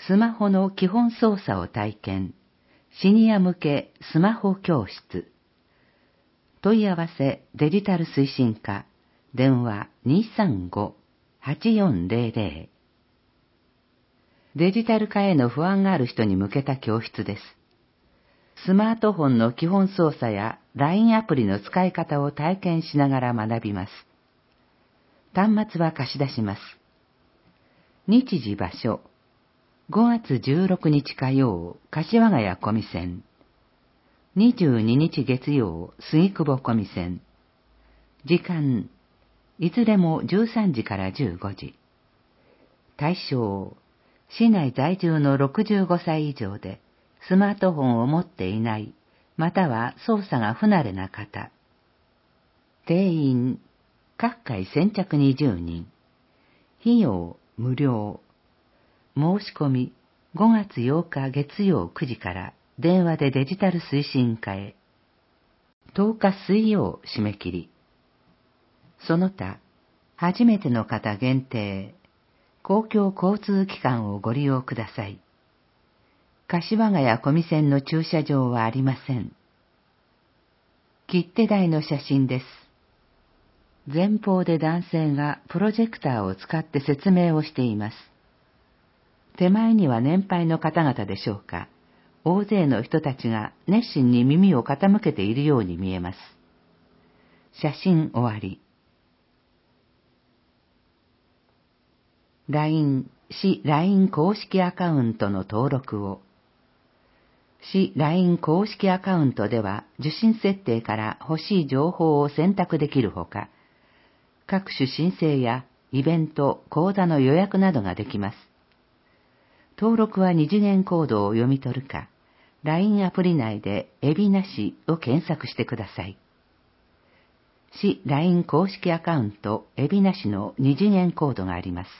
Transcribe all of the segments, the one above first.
スマホの基本操作を体験。シニア向けスマホ教室。問い合わせデジタル推進課。電話 235-8400。デジタル化への不安がある人に向けた教室です。スマートフォンの基本操作や LINE アプリの使い方を体験しながら学びます。端末は貸し出します。日時場所。5月16日火曜、柏ヶ谷小見線。22日月曜、杉久保小見線。時間、いずれも13時から15時。対象、市内在住の65歳以上で、スマートフォンを持っていない、または操作が不慣れな方。定員、各回先着20人。費用、無料。申し込み、5月8日月曜9時から電話でデジタル推進課へ。10日水曜締め切り。その他、初めての方限定、公共交通機関をご利用ください。柏ヶ谷小見線の駐車場はありません。切手台の写真です。前方で男性がプロジェクターを使って説明をしています。手前には年配の方々でしょうか。大勢の人たちが熱心に耳を傾けているように見えます。写真終わり。LINE、市 LINE 公式アカウントの登録を。市 LINE 公式アカウントでは受信設定から欲しい情報を選択できるほか、各種申請やイベント、講座の予約などができます。登録は二次元コードを読み取るか、LINE アプリ内で海老名市を検索してください。市 LINE 公式アカウント海老名市の二次元コードがあります。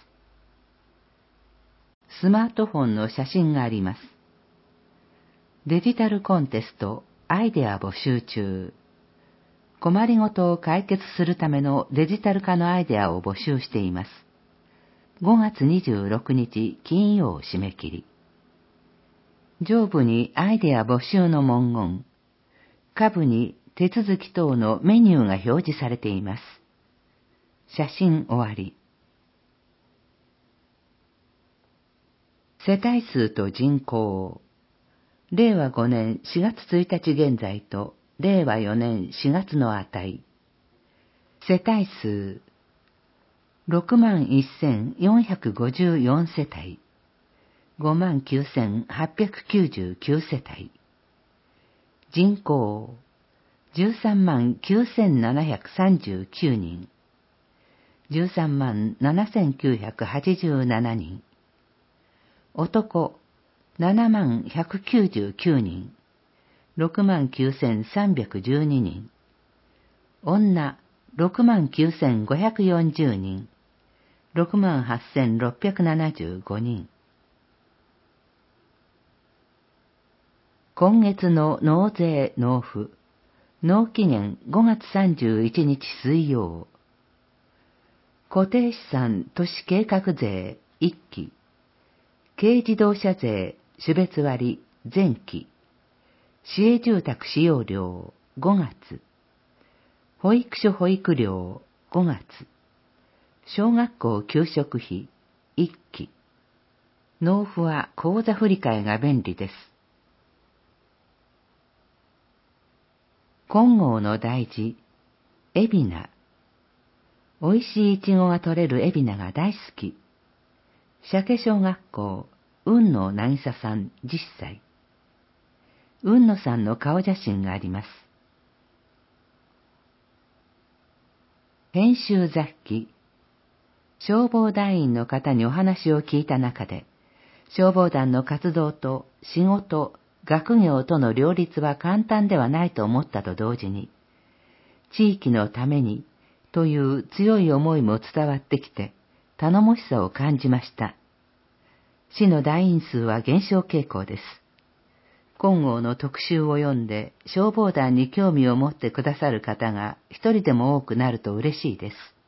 スマートフォンの写真があります。デジタルコンテストアイデア募集中。困りごとを解決するためのデジタル化のアイデアを募集しています。5月26日金曜締め切り。上部にアイデア募集の文言、下部に手続き等のメニューが表示されています。写真終わり。世帯数と人口。令和5年4月1日現在と令和4年4月の値。世帯数。61,454 世帯。59,899 世帯。人口。13,9,739 人。13,7,987 人。男。7199 人。69,312 人。女。69,540 人。68,675 人。今月の納税納付。納期限5月31日水曜。固定資産都市計画税1期。軽自動車税種別割前期。市営住宅使用料5月。保育所保育料5月。小学校給食費1期。納付は口座振替が便利です。金剛の大事、海老名。おいしいイチゴが取れる海老名が大好き。鮭小学校、雲野渚さん10歳。雲野さんの顔写真があります。編集雑記。消防団員の方にお話を聞いた中で、消防団の活動と仕事、学業との両立は簡単ではないと思ったと同時に、地域のためにという強い思いも伝わってきて、頼もしさを感じました。市の団員数は減少傾向です。金剛の特集を読んで消防団に興味を持ってくださる方が一人でも多くなると嬉しいです。